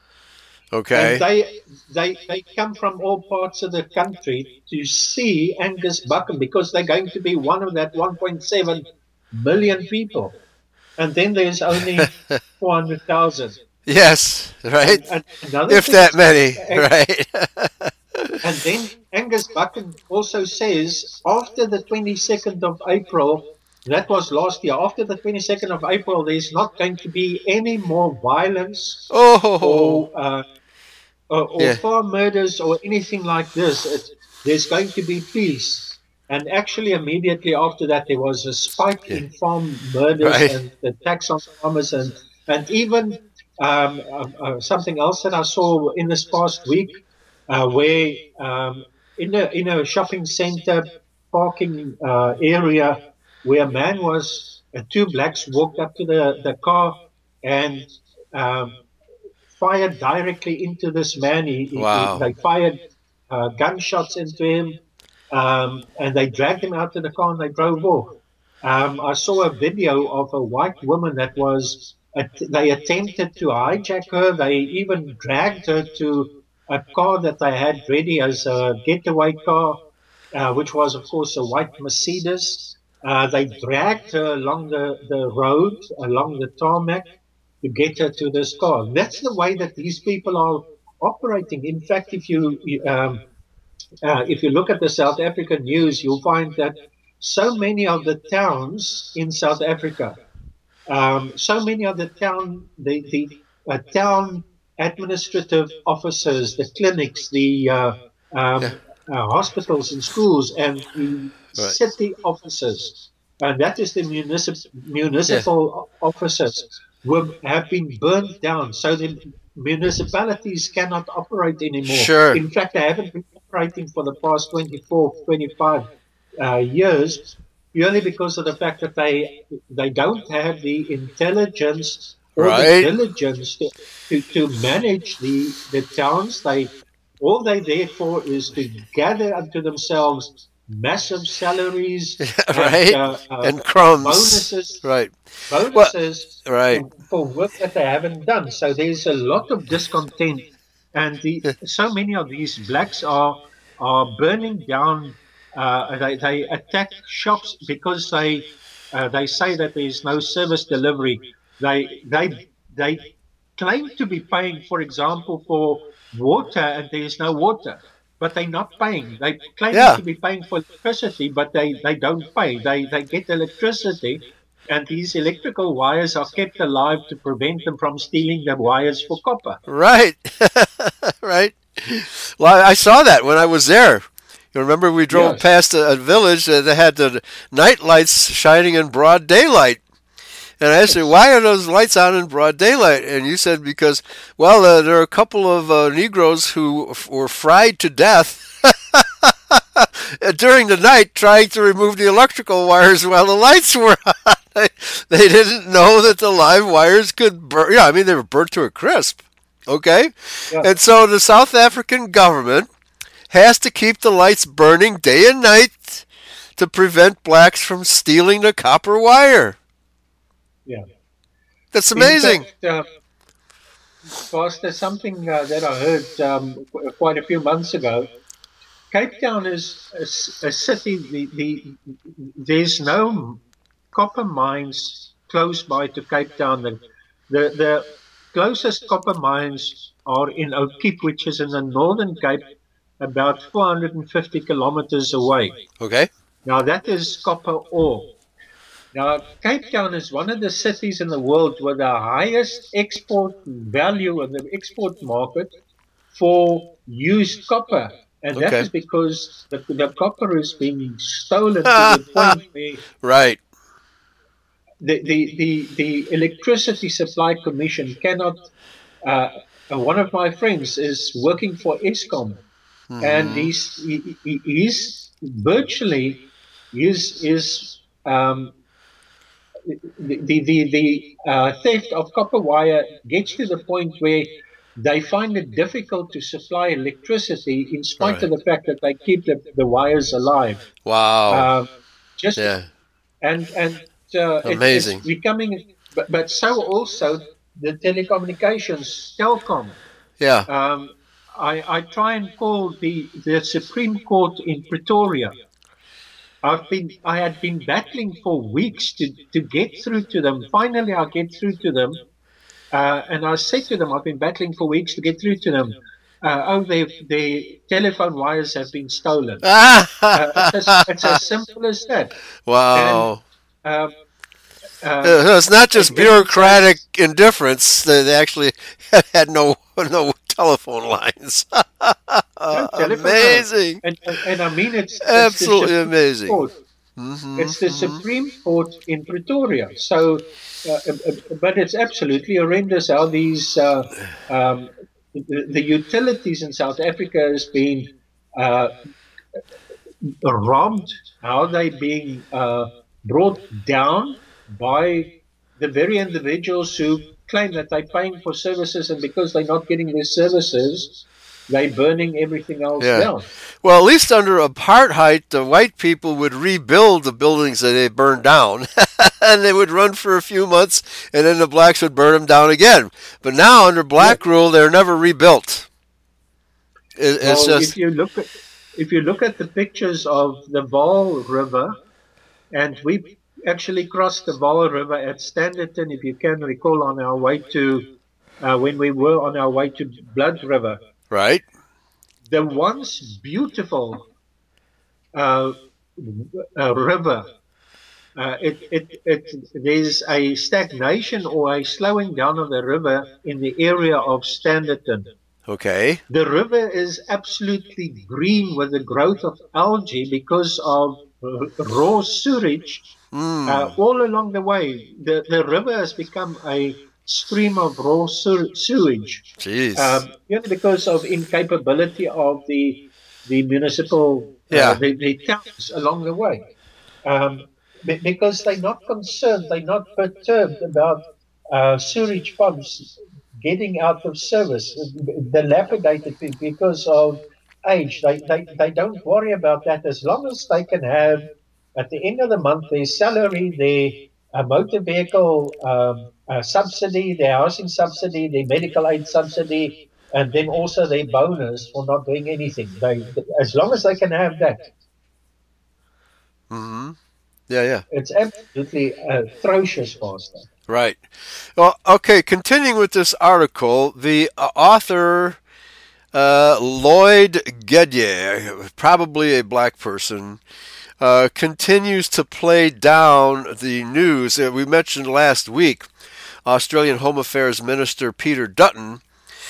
And Okay. they, they, they come from all parts of the country to see Angus Buchan because they're going to be one of that one point seven million people. And then there's only four hundred thousand. Yes. Right. And, and another If thing that is, many. Right. and then Angus Buchan also says after the twenty-second of April, that was last year, after the twenty-second of April, there's not going to be any more violence Oh. or uh, or, or Yeah. farm murders or anything like this. It, there's going to be peace. And actually, immediately after that, there was a spike Yeah. in farm murders Right. and the attacks on farmers, and and even um, uh, uh, something else that I saw in this past week, uh, where um, in a in a shopping center parking uh, area, where a man was, uh, two blacks walked up to the the car and um, fired directly into this man. He, he, he, Wow. they fired uh, gunshots into him, um, and they dragged him out to the car and they drove off. Um, I saw a video of a white woman that was, they attempted to hijack her. They even dragged her to a car that they had ready as a getaway car, uh, which was, of course, a white Mercedes. Uh, they dragged her along the, the road, along the tarmac, to get her to this car. That's the way that these people are operating. In fact, if you um, uh, if you look at the South African news, you'll find that so many of the towns in South Africa, um, so many of the town, the, the uh, town administrative officers, the clinics, the uh, Yeah. um, uh, hospitals and schools, and the Right. city officers, and that is the municip- Yeah. municipal officers, were, have been burned down. So the municipalities cannot operate anymore. Sure. In fact, they haven't been operating for the past twenty-four, twenty-five uh, years, purely because of the fact that they they don't have the intelligence or the Right. diligence to, to, to manage the, the towns. They all they there for is to gather unto themselves massive salaries and Right. uh, uh, And crumbs. bonuses Right. Well. bonuses Right. for, for work that they haven't done. So there's a lot of discontent, and the so many of these blacks are are burning down. Uh, they they attack shops because they uh, they say that there is no service delivery. They they they claim to be paying, for example, for water, and there is no water, but they're not paying. They claiming Yeah. to be paying for electricity, but they, they don't pay. They they get electricity, and these electrical wires are kept alive to prevent them from stealing the wires for copper. Right. Right. Well, I saw that when I was there. You remember we drove Yes, past a, a village that had the night lights shining in broad daylight. And I asked you, yes. why are those lights on in broad daylight? And you said, because, well, uh, there are a couple of uh, Negroes who f- were fried to death during the night trying to remove the electrical wires while the lights were on. they, they didn't know that the live wires could burn. Yeah, I mean, they were burnt to a crisp. Okay? Yeah, And so the South African government has to keep the lights burning day and night to prevent blacks from stealing the copper wire. yeah. That's In amazing. fact, uh, was there something uh, that I heard um, qu- quite a few months ago? Cape Town is a, s- a city. The, the there's no copper mines close by to Cape Town. The, the, the closest copper mines are in O'Keefe, which is in the Northern Cape, about four hundred fifty kilometers away. Okay? Now, that is copper ore. Now, Cape Town is one of the cities in the world with the highest export value in the export market for used copper. And that Okay. is because the, the copper is being stolen to the point where Right. the, the, the, the Electricity Supply Commission cannot. Uh, uh, one of my friends is working for ESCOM, and Hmm. he's he, he- he's virtually is is um, the the the, the uh, theft of copper wire gets to the point where they find it difficult to supply electricity in spite Right. of the fact that they keep the, the wires alive. Wow. Um, just Yeah. and and uh, it, it's Amazing. becoming, but, but so also the telecommunications, Telcom. Yeah. Um, I, I try and call the, the Supreme Court in Pretoria. I've been I had been battling for weeks to, to get through to them. Finally, I get through to them, uh, and I said to them, I've been battling for weeks to get through to them. Uh, oh, their their telephone wires have been stolen. Uh, it's as it's as simple as that. And Wow. um, um, Uh, it's not just it, it was bureaucratic as indifference. They they actually had no no telephone lines. no telephone lines, Amazing. and, and and I mean it's it's the Absolutely Supreme amazing. Court. Hmm. It's the Supreme Court in Pretoria. So, uh, uh, uh, but it's absolutely horrendous how these uh, um, the, the utilities in South Africa has been uh, robbed, how they being uh, brought down by the very individuals who claim that they're paying for services, and because they're not getting their services, they're burning everything else Yeah. down. Well, at least under apartheid, the white people would rebuild the buildings that they burned down, and they would run for a few months, and then the blacks would burn them down again. But now, under Yes. black rule, they're never rebuilt. It, it's Well, if just you look at if you look at the pictures of the Vaal River, and we actually crossed the Vaal River at Standerton, if you can recall, on our way to uh, when we were on our way to Blood River, right. the once beautiful uh, uh, river. Uh, it, it, it, there's a stagnation or a slowing down of the river in the area of Standerton. Okay. The river is absolutely green with the growth of algae because of r- raw sewage uh, Hmm. all along the way. The, the river has become a stream of raw sew- sewage, Jeez. um, you know, because of incapability of the the municipal, uh, Yeah. the, the towns along the way. Um, be- because they're not concerned, they're not perturbed about uh, sewage pumps getting out of service, dilapidated be- because of age. They, they, they don't worry about that as long as they can have, at the end of the month, their salary, their uh, motor vehicle um, uh, subsidy, their housing subsidy, their medical aid subsidy, and then also their bonus for not doing anything. They, as long as they can have that, Hmm. Yeah. Yeah. it's absolutely atrocious, Pastor. Right. Well, okay, continuing with this article, the uh, author uh, Lloyd Gedye, probably a black person, uh, continues to play down the news. Uh, we mentioned last week Australian Home Affairs Minister Peter Dutton.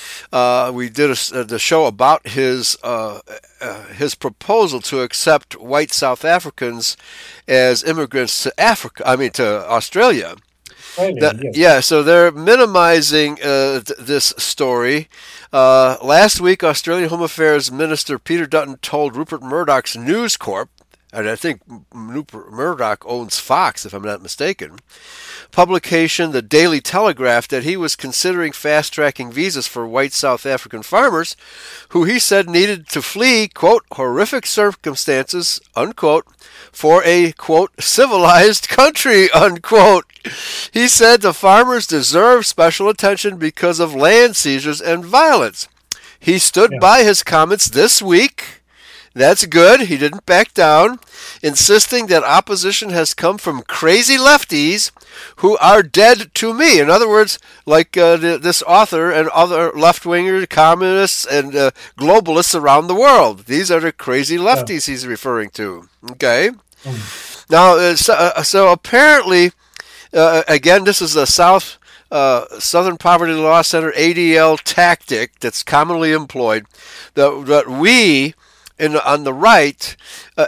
Uh, we did a, uh, the show about his uh, uh, his proposal to accept white South Africans as immigrants to Africa. I mean to Australia. Australia, That, yes. yeah, so they're minimizing uh, th- this story. Uh, last week, Australian Home Affairs Minister Peter Dutton told Rupert Murdoch's News Corp, and I think Rupert Murdoch owns Fox, if I'm not mistaken, publication The Daily Telegraph, that he was considering fast-tracking visas for white South African farmers who he said needed to flee, quote, horrific circumstances, unquote, for a, quote, civilized country, unquote. He said the farmers deserve special attention because of land seizures and violence. He stood Yeah. by his comments this week. That's good. He didn't back down, insisting that opposition has come from crazy lefties who are dead to me. In other words, like uh, th- this author and other left-wingers, communists, and uh, globalists around the world. These are the crazy lefties he's referring to. Okay? Mm. Now, uh, so, uh, so apparently, uh, again, this is a South uh, Southern Poverty Law Center A D L tactic that's commonly employed, that, that we in, on the right uh,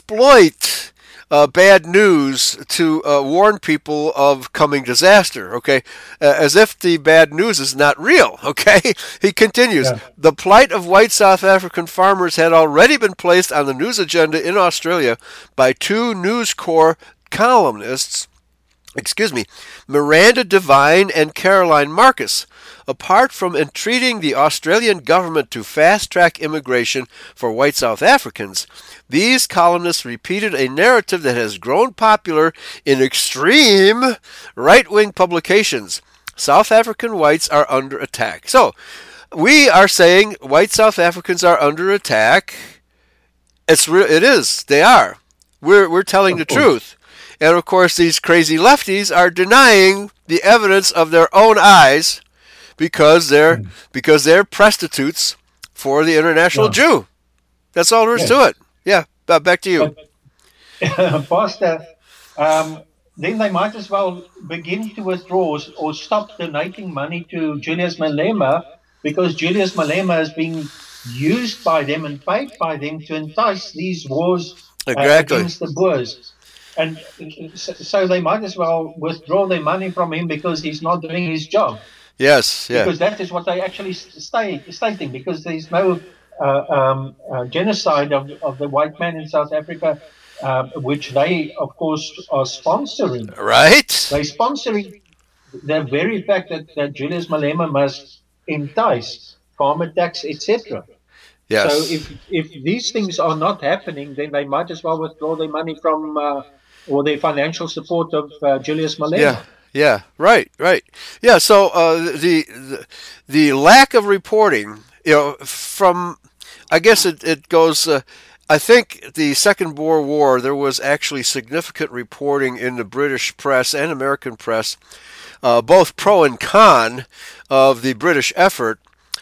exploit uh, bad news to uh, warn people of coming disaster, okay? Uh, as if the bad news is not real, okay? He continues, Yeah. the plight of white South African farmers had already been placed on the news agenda in Australia by two News Corp columnists, excuse me, Miranda Devine and Caroline Marcus. Apart from entreating the Australian government to fast-track immigration for white South Africans, these columnists repeated a narrative that has grown popular in extreme right-wing publications. South African whites are under attack. So, we are saying white South Africans are under attack. It's re- it is. They are. We're we're telling the Of course. truth. And of course, these crazy lefties are denying the evidence of their own eyes because they're Mm. because they're prostitutes for the international Yeah. Jew. That's all there is Yes. to it. Yeah, uh, back to you. But Pastor, um, then they might as well begin to withdraw or, or stop donating money to Julius Malema, because Julius Malema is being used by them and paid by them to entice these wars uh, Exactly. against the Boers. And so, so they might as well withdraw their money from him because he's not doing his job. Yes. Yeah. Because that is what they actually stay, stating, because there's no uh, um, uh, genocide of, of the white man in South Africa, uh, which they, of course, are sponsoring. Right. They're sponsoring the very fact that, that Julius Malema must entice farm attacks, et cetera. Yes. So if if these things are not happening, then they might as well withdraw their money from uh, or their financial support of uh, Julius Malema. Yeah. Yeah, right, right. Yeah, so uh, the, the the lack of reporting, you know, from, I guess it, it goes, uh, I think the Second Boer War, there was actually significant reporting in the British press and American press, uh, both pro and con of the British effort.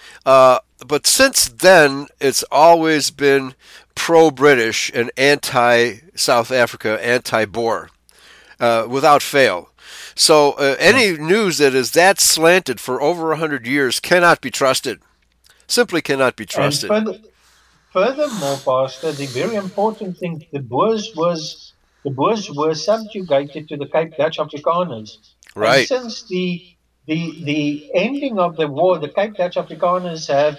Uh, but since then, it's always been pro-British and anti-South Africa, anti-Boer, uh, without fail. So uh, any news that is that slanted for over a hundred years cannot be trusted. Simply cannot be trusted. And further, furthermore, Pastor, the very important thing, the Boers was the Boers were subjugated to the Cape Dutch Afrikaners. Right. And since the the the ending of the war, the Cape Dutch Afrikaners have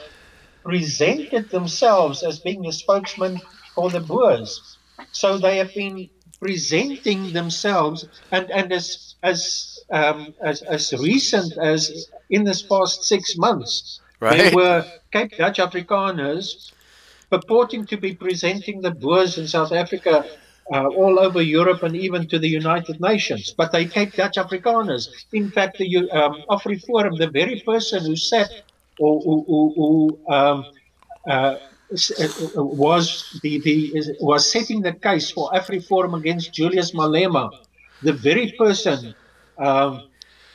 presented themselves as being the spokesman for the Boers. So they have been presenting themselves, and, and as as, um, as as recent as in this past six months, Right. there were Cape Dutch Afrikaners purporting to be presenting the Boers in South Africa uh, all over Europe and even to the United Nations. But they Cape Dutch Afrikaners. In fact, the um, AfriForum, the very person who sat or who, who, who um, uh, was the, the was setting the case for AfriForum against Julius Malema, the very person um,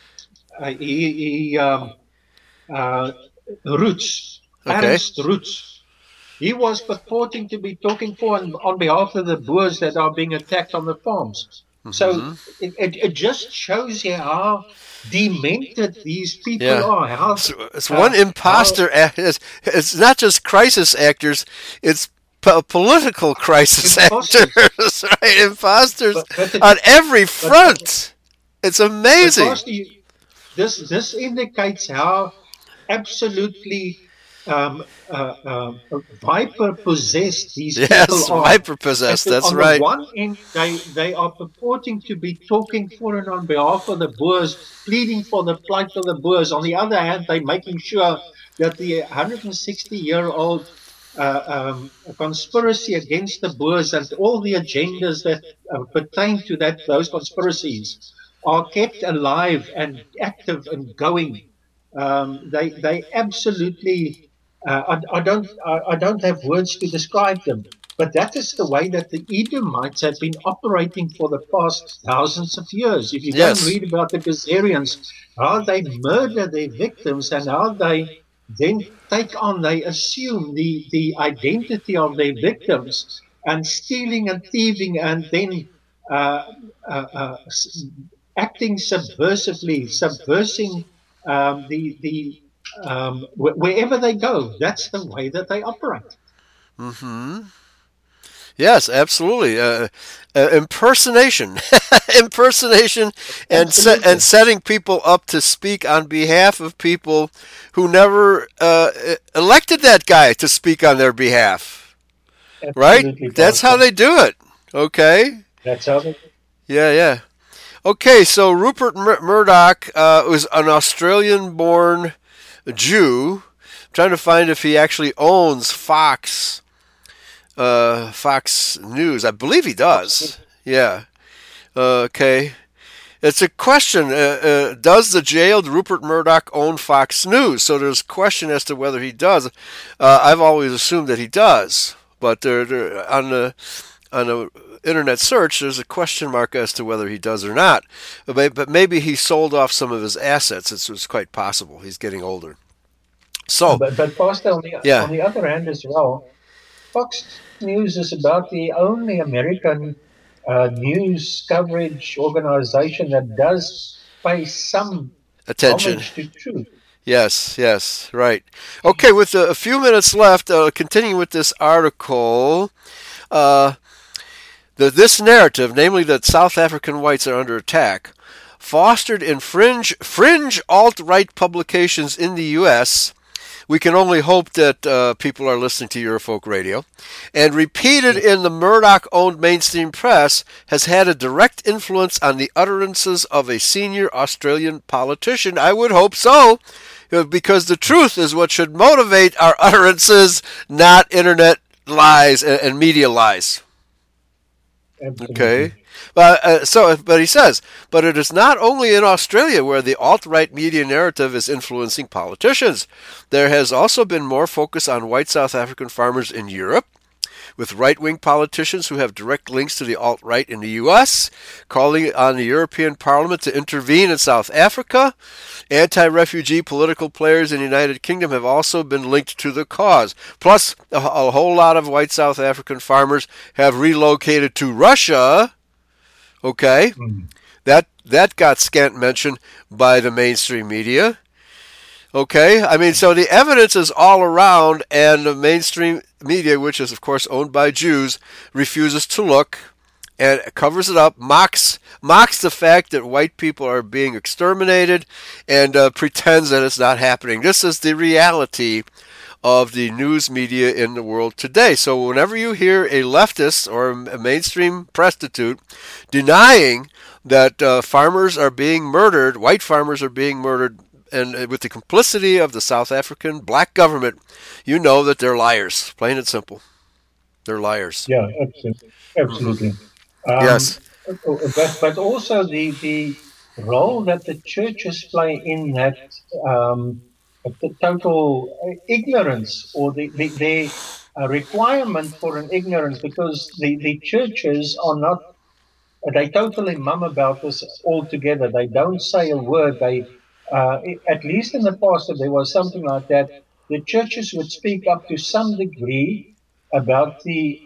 uh, he, he um, uh, Roots, Okay. Ernst Roots. He was purporting to be talking for on, on behalf of the Boers that are being attacked on the farms. So Hmm. it, it, it just shows you how demented these people Yeah. are. How, It's, it's uh, one how imposter. a- It's, it's not just crisis actors. It's po- political crisis imposters. actors, right? Imposters But but it, on every but front. It's but amazing. Pastor, you, this this indicates how absolutely um, uh, uh, viper possessed these Yes, people are. viper At possessed. the, That's on the right. one end, they, they are purporting to be talking for and on behalf of the Boers, pleading for the plight of the Boers. On the other hand, they're making sure that the one hundred sixty year old uh, um, conspiracy against the Boers and all the agendas that uh, pertain to that those conspiracies are kept alive and active and going. Um, they they absolutely. Uh, I, I don't I, I don't have words to describe them, but that is the way that the Edomites have been operating for the past thousands of years. If you go and Yes. read about the Khazarians, how they murder their victims and how they then take on, they assume the, the identity of their victims and stealing and thieving and then uh, uh, uh, acting subversively, subversing um, the the um, wh- wherever they go. That's the way that they operate. Hmm. Yes, absolutely. Uh, uh, impersonation, impersonation, and se- and Absolutely, setting people up to speak on behalf of people who never uh, e- elected that guy to speak on their behalf. Right? absolutely, That's how Pastor. they do it. Okay. That's how they. Yeah, yeah. Okay, so Rupert Mur- Murdoch uh, was an Australian-born Jew. I'm trying to find if he actually owns Fox, uh, Fox News. I believe he does. Yeah. Uh, okay. It's a question. Uh, uh, does the jailed Rupert Murdoch own Fox News? So there's a question as to whether he does. Uh, I've always assumed that he does, but there, there, on the on the internet search, there's a question mark as to whether he does or not. But, but maybe he sold off some of his assets. It's, it's quite possible. He's getting older. Uh, So, but but Pastor, on the yeah, on the other hand as well, Fox News is about the only American uh, news coverage organization that does pay some attention. homage to truth. Yes, yes, right. Okay, with a, a few minutes left, uh, continuing with this article, uh, the, this narrative, namely that South African whites are under attack, fostered in fringe fringe alt-right publications in the U S. We can only hope that uh, people are listening to Eurofolk Radio, and repeated in the Murdoch-owned mainstream press, has had a direct influence on the utterances of a senior Australian politician. I would hope so, because the truth is what should motivate our utterances, not internet lies and, and media lies. Absolutely. Okay. But uh, so, but he says, but it is not only in Australia where the alt-right media narrative is influencing politicians. There has also been more focus on white South African farmers in Europe, with right-wing politicians who have direct links to the alt-right in the U S, calling on the European Parliament to intervene in South Africa. Anti-refugee political players in the United Kingdom have also been linked to the cause. Plus, a, a whole lot of white South African farmers have relocated to Russia. Okay, Mm. that that got scant mention by the mainstream media. Okay, I mean, so the evidence is all around, and the mainstream media, which is of course owned by Jews, refuses to look and covers it up, mocks mocks the fact that white people are being exterminated, and uh, pretends that it's not happening. This is the reality of the news media in the world today. So whenever you hear a leftist or a mainstream prostitute denying that uh, farmers are being murdered, white farmers are being murdered, and with the complicity of the South African black government, you know that they're liars. Plain and simple. They're liars. Yeah, absolutely. Hmm. Absolutely. Um, Yes. but but also the the role that the churches play in that um, the total ignorance or the, the their uh, requirement for an ignorance because the, the churches are not they totally mum about this altogether. They don't say a word. They uh, at least in the past, if there was something like that, the churches would speak up to some degree about the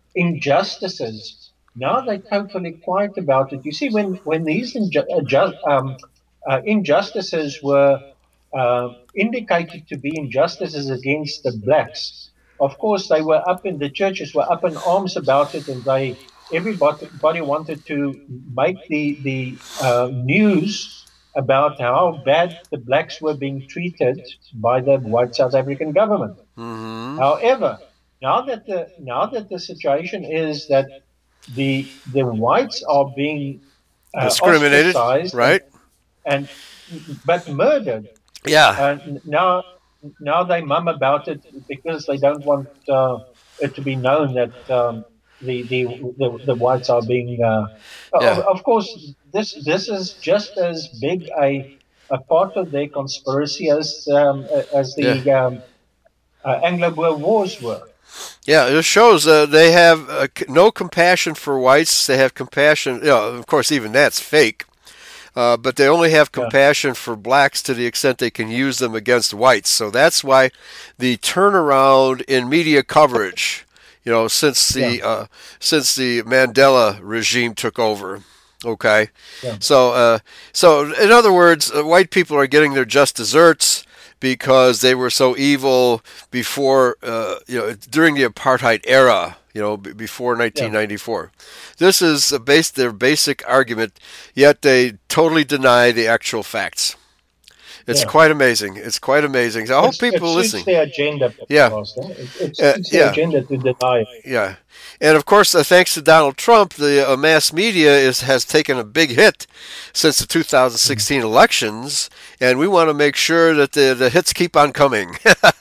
injustices. Now they're totally quiet about it. You see, when, when these inju- uh, ju- um, uh, injustices were uh, indicated to be injustices against the blacks, of course, they were up in the churches were up in arms about it, and they everybody wanted to make the the uh, news about how bad the blacks were being treated by the white South African government. Mm-hmm. However, now that the now that the situation is that the the whites are being uh, Discriminated, ostracized and right? and but murdered, Yeah, uh, now now they mum about it because they don't want uh, it to be known that um, the, the the the whites are being. Uh, of, yeah, of course, this this is just as big a a part of their conspiracy as um, as yeah. the um, uh, Anglo-Boer Wars were. Yeah, it shows uh, they have uh, c- no compassion for whites. They have compassion. You know, of course, even that's fake. Uh, but they only have Yeah, compassion for blacks to the extent they can use them against whites. So that's why the turnaround in media coverage, you know, since yeah, the uh, since the Mandela regime took over. Okay, yeah, so uh, so in other words, uh, white people are getting their just desserts because they were so evil before, uh, you know, during the apartheid era, you know, b- before yeah. nineteen ninety-four. This is a base, their basic argument, yet they totally deny the actual facts. It's Yeah. quite amazing. It's quite amazing. So I hope It's, it people are suits listening. their agenda, Yeah, Pastor. It, it uh, suits their yeah. agenda to deny it. Yeah, and of course, uh, thanks to Donald Trump, the uh, mass media is has taken a big hit since the two thousand sixteen elections, and we want to make sure that the the hits keep on coming,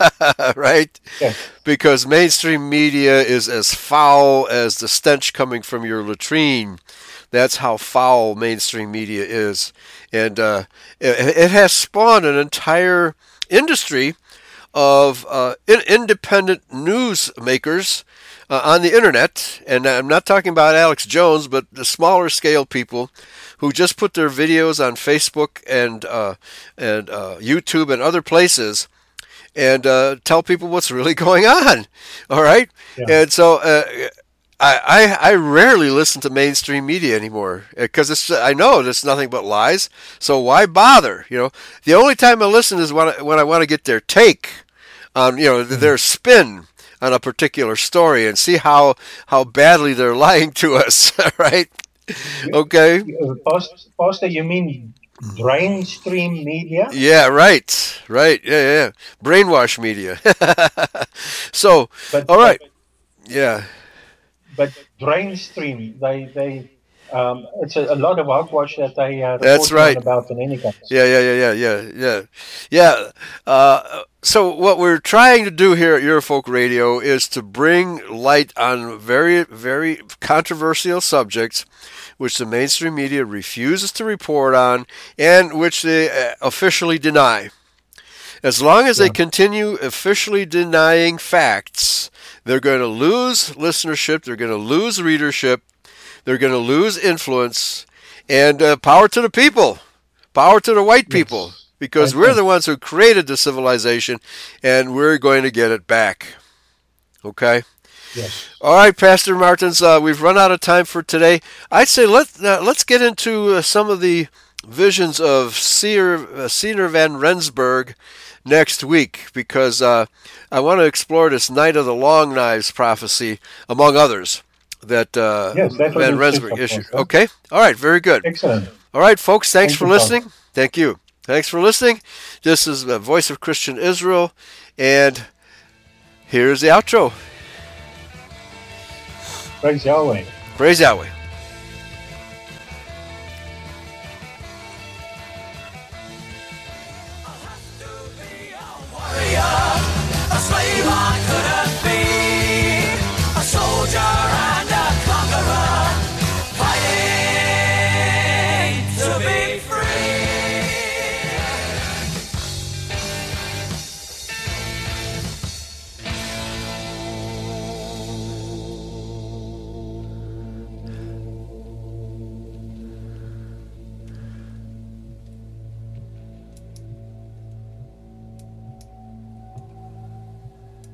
right? Yes. Because mainstream media is as foul as the stench coming from your latrine. That's how foul mainstream media is, and uh, it, it has spawned an entire industry of uh, in- independent newsmakers uh, on the internet, and I'm not talking about Alex Jones, but the smaller scale people who just put their videos on Facebook and uh, and uh, YouTube and other places and uh, tell people what's really going on. All right, Yeah. and so. Uh, I, I, I rarely listen to mainstream media anymore because it's I know it's nothing but lies. So why bother? You know, the only time I listen is when I, when I want to get their take on you know Mm. their spin on a particular story and see how how badly they're lying to us. Right? You, Okay. you, uh, Pastor, Pastor, you mean brainstream media? Yeah. Right. Right. Yeah. Yeah. yeah. Brainwash media. So, But all but right. Yeah. but brainstream, they they um, it's a, a lot of hogwash that they are That's reporting on right. about in any case. Yeah, yeah, yeah, yeah, yeah, yeah, yeah. Uh, so what we're trying to do here at Eurofolk Radio is to bring light on very, very controversial subjects, which the mainstream media refuses to report on, and which they uh, officially deny. As long as they Yeah. continue officially denying facts, they're going to lose listenership. They're going to lose readership. They're going to lose influence. And uh, power to the people. Power to the white people, Yes. because we're Okay. the ones who created the civilization, and we're going to get it back. Okay? Yes. All right, Pastor Martins, uh, we've run out of time for today. I'd say let, uh, let's get into uh, some of the visions of Seer, uh, Seer Van Rensburg next week, because uh, I want to explore this Night of the Long Knives prophecy, among others, that uh, Yes, that would Van be Rensburg super, issued. Pastor. Okay? All right, very good. Excellent. All right, folks, thanks Thank for you, Pastor. listening. Thank you. Thanks for listening. This is the Voice of Christian Israel, and here's the outro. Praise Yahweh. Praise Yahweh. A slave on